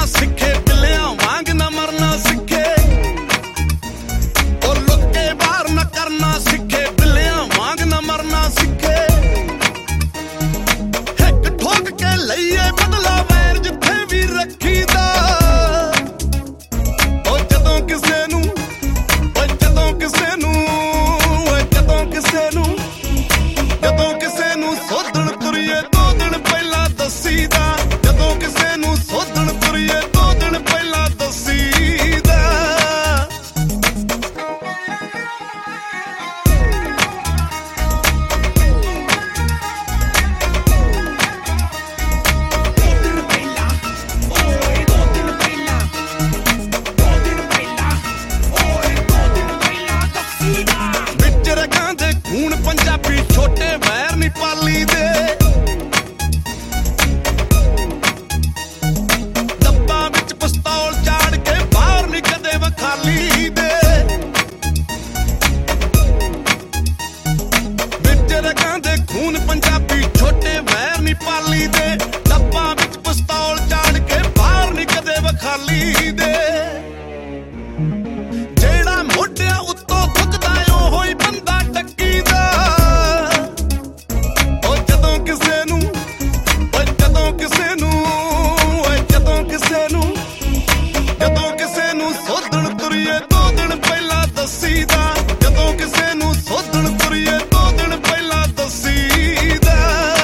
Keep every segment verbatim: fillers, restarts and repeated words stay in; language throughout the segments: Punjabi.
ਕਰਨਾ ਸਿੱਖੇ, ਬਿੱਲਿਆਂ ਵਾਂਗ ਨਾ ਮਰਨਾ ਸਿੱਖੇ। ਉਹ ਲੁੱਕੇ ਬਾਹਰ ਨਾ ਕਰਨਾ ਸਿੱਖੇ, ਬਿੱਲਿਆਂ ਵਾਂਗ ਨਾ ਮਰਨਾ ਸਿੱਖੇ। ਹਿੱਕ ਠੋਕ ਕੇ ਲਈਏ ਬਦਲਾ ਵੈਰ ਜਿੱਥੇ ਵੀ ਰੱਖੀਦਾ। ਉਹ ਜਦੋਂ ਕਿਸੇ ਨੂੰ, ਉਹ ਜਦੋਂ ਕਿਸੇ ਨੂੰ, ਉਹ ਜਦੋਂ ਕਿਸੇ ਨੂੰ, ਜਦੋਂ ਕਿਸੇ ਨੂੰ ਸੋਧਣ ਤੁਰੀਏ ਦੋ ਦਿਨ ਪਹਿਲਾਂ ਦੱਸੀਦਾ। ਜਦੋਂ ਕਿਸੇ ਨੂੰ ਸੋਧਣ ਤੁਰੀਏ ਦੋ ਦਿਨ ਪਹਿਲਾਂ ਦੱਸੀਦਾ। ਵਿੱਚ ਰਗਾਂ ਦੇ ਖੂਨ ਪੰਜਾਬੀ ਛੋਟੇ ਵੈਰ ਨੀ ਪਾਲੀ ਦੇ। ਡੱਬਾ ਵਿੱਚ ਪਿਸਤੌਲ ਚਾੜ ਕੇ ਬਾਹਰ ਨੀ ਕਦੇ ਵਖਾਲੀ ਦੇ। ਵਿੱਚ ਰਗਾਂ ਦੇ ਖੂਨ ਪੰਜਾਬੀ ਛੋਟੇ ਵੈਰ ਨੀ ਪਾਲੀ ਦੇ। ਡੱਬਾ ਵਿੱਚ ਪਿਸਤੌਲ ਚਾੜ ਕੇ ਬਾਹਰ ਨੀ ਕਦੇ ਵਖਾਲੀ ਦੇ। ਜਿਹੜਾ ਮੋਢਿਆਂ ਉੱਤੋਂ ਥੁੱਕਦਾ ਉਹੋ ਹੀ ਬੰਦਾ ਟੱਕੀਦਾ। ਉਹ ਜਦੋਂ ਕਿਸੇ ਨੂੰ, ਉਹ ਜਦੋਂ ਕਿਸੇ ਨੂੰ, ਉਹ ਜਦੋਂ ਕਿਸੇ ਨੂੰ, ਜਦੋਂ ਕਿਸੇ ਨੂੰ ਸੋਧਣ ਤੁਰੀਏ ਦੋ ਦਿਨ ਪਹਿਲਾਂ ਦੱਸੀਦਾ। ਜਦੋਂ ਕਿਸੇ ਨੂੰ ਸੋਧਣ ਤੁਰੀਏ ਦੋ ਦਿਨ ਪਹਿਲਾਂ ਦੱਸੀਦਾ।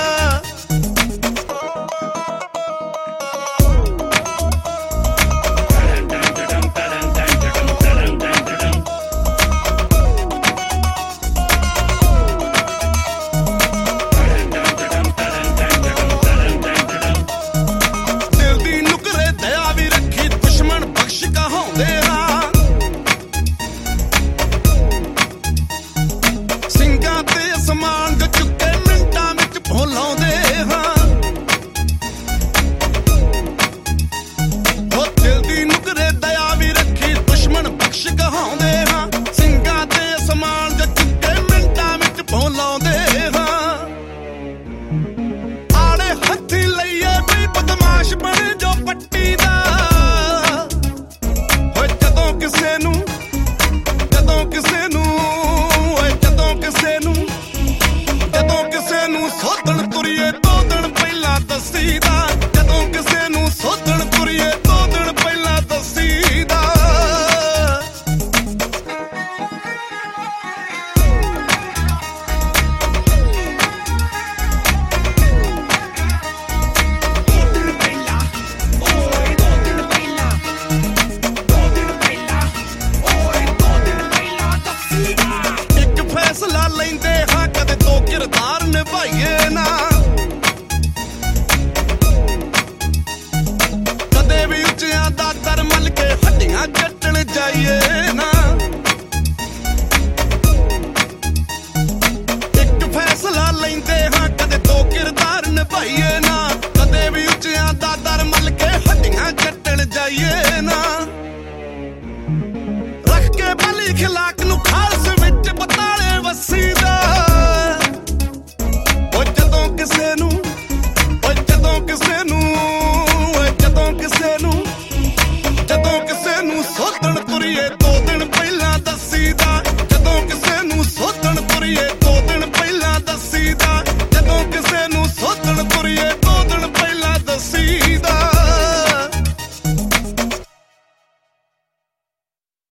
ਦਿਲ ਦੀ ਨੁਕਰੇ ਦਇਆ ਵੀ ਰੱਖੀ, ਦੁਸ਼ਮਣ ਬਖਸ਼ ਕਹਾਉਂਦੇ ਹਾਂ। ਸਿੰਘਾਂ ਤੇ ਅਸਮਾਨ ਦੇ ਚੁੱਕੇ ਮਿੰਟਾਂ ਵਿੱਚ ਭੁਲਾਉਂਦੇ ਹਾਂ। ਉਹ ਦਿਲ ਦੀ ਨੁਕਰੇ ਦਇਆ ਵੀ ਰੱਖੀ, ਦੁਸ਼ਮਣ ਬਖਸ਼ ਕਹਾਉਂਦੇ ਹਾਂ। ਸਿੰਘਾਂ ਤੇ ਅਸਮਾਨ ਦੇ ਚੁੱਕੇ ਮਿੰਟਾਂ ਵਿੱਚ ਭੁਲਾਉਂਦੇ ਹਾਂ। ਆੜੇ ਹੱਥੀ ਲਈਏ ਵੀ ਬਦਮਾਸ਼ ਬਣੇ ਜੋ ਪੱਟੀ ਦਾ। ਓਏ ਜਦੋਂ ਕਿਸੇ ਨੂੰ, ਜਦੋਂ ਕਿਸੇ ਨੂੰ, ਓਏ ਜਦੋਂ ਕਿਸੇ ਨੂੰ, ਜਦੋਂ ਕਿਸੇ ਨੂੰ ਸੋਧਣ ਤੁਰੀਏ ਦੋ ਦਿਨ ਪਹਿਲਾਂ ਦੱਸੀਦਾ। ਜਦੋਂ ਕਿਸੇ ਨੂੰ ਸੋਧਣ ਤੁਰੀਏ ਦੋ ਦਿਨ ਪਹਿਲਾਂ ਦੱਸੀਦਾ। ਇੱਕ ਫੈਸਲਾ ਲੈਂਦੇ ਹਾਂ ਕਦੇ ਦੋ ਕਿਰਦਾਰ ਨਿਭਾਈਏ ਨਾ। ਕਦੇ ਵੀ ਉੱਚਿਆਂ ਦਾ ਦਰ ਮੱਲ ਕੇ ਹੱਡੀਆਂ ਚੱਟਣ ਜਾਈਏ ਨਾ। ਇੱਕ ਫੈਸਲਾ ਲੈਂਦੇ ਹਾਂ ਕਦੇ ਦੋ ਕਿਰਦਾਰ ਨਿਭਾਈਏ ਨਾ। ਕਦੇ ਵੀ ਉੱਚਿਆਂ ਦਾ ਦਰ ਮੱਲ ਕੇ ਹੱਡੀਆਂ ਚੱਟਣ ਜਾਈਏ ਨਾ। ਰੱਖ ਕੇ ਬਲੀ ਖਿਲਾਕ ਨੂੰ ਖਾਲਸ ਵਿੱਚ ਬਤਾਲੇ ਵਸੀਦਾ। ਉਹ ਜਦੋਂ ਕਿਸੇ ਨੂੰ, ਉਹ ਜਦੋਂ ਕਿਸੇ ਨੂੰ, ਉਹ ਜਦੋਂ ਕਿਸੇ ਨੂੰ, ਜਦੋਂ ਕਿਸੇ ਨੂੰ ਸੋਧਣ ਤੁਰੀਏ ਦੋ